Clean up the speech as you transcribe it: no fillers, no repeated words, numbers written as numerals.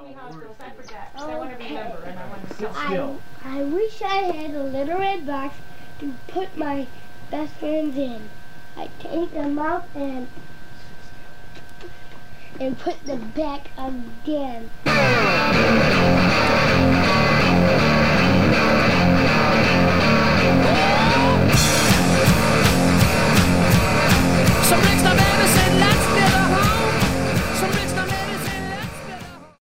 me how it goes. I forgot. I want to remember, and I want to Sit still. I wish I had a little red box to put my best friends in. I take them out and put them back again.